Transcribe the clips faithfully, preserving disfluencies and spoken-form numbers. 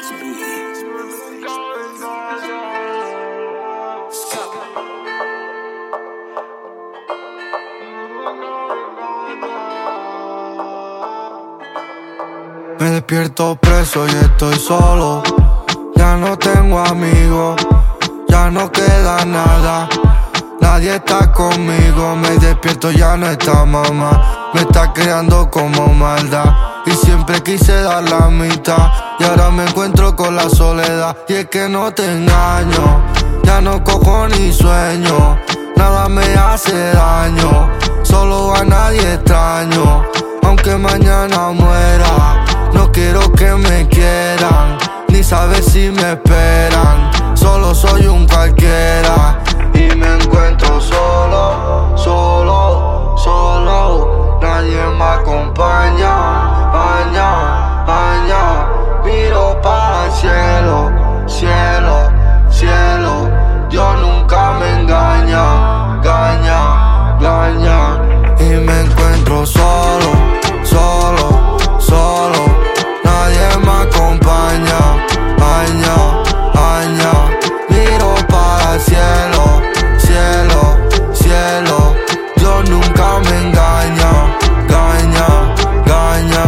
Me despierto preso y estoy solo. Ya no tengo amigos, ya no queda nada. Nadie está conmigo. Me despierto, ya no está mamá. Me está creando como maldad. Y siempre quise dar la mitad. Y ahora me encuentro con la soledad. Y es que no te engaño, ya no cojo ni sueño. Nada me hace daño, solo a nadie extraño. Aunque mañana muera, no quiero que me quieran, ni saber si me esperan. Solo soy un cualquiera y me encuentro solo, solo, solo. Nadie me acompaña, aña, aña. Miro para el cielo, cielo, cielo. Dios nunca me engaña, engaña, engaña. Y me encuentro solo, solo, solo. Nadie me acompaña, aña, aña. Miro para el cielo, cielo, cielo. Dios nunca me engaña, engaña, engaña.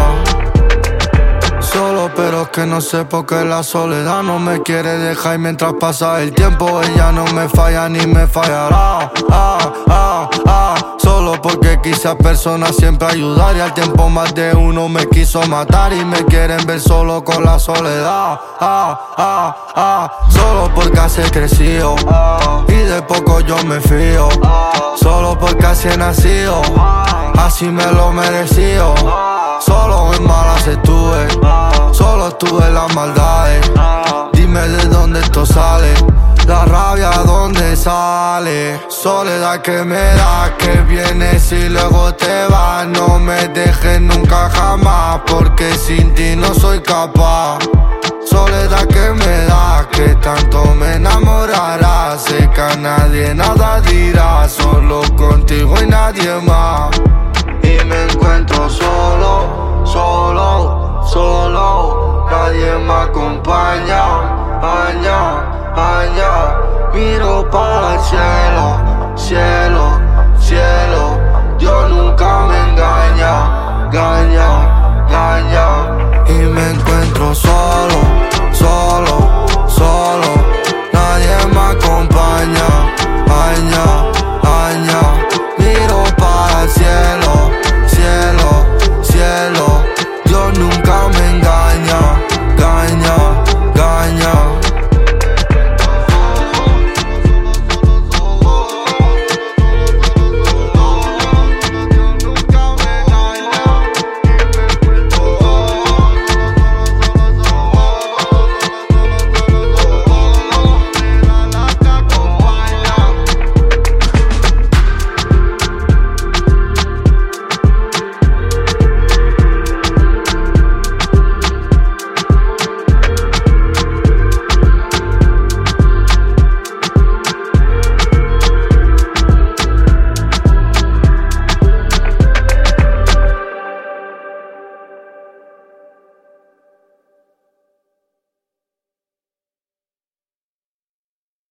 Solo pero es que no sé por qué la soledad no me quiere dejar. Y mientras pasa el tiempo ella no me falla ni me fallará. Ah, ah, ah. Solo porque quise a personas siempre ayudar. Y al tiempo más de uno me quiso matar. Y me quieren ver solo con la soledad. Ah, ah, ah. Solo porque así he crecido y de poco yo me fío. Solo porque así he nacido, así me lo mereció. Solo en malas estuve, solo estuve en las maldades. Dime de dónde esto sale, la rabia dónde sale. Soledad que me da, que vienes y luego te vas. No me dejes nunca jamás, porque sin ti no soy capaz. Soledad que me da, que tanto me enamorará. Sé que a nadie nada dirá, solo contigo y nadie más. Y me encuentro solo, solo, solo. Nadie me acompaña, aña, aña. Miro para el cielo, cielo.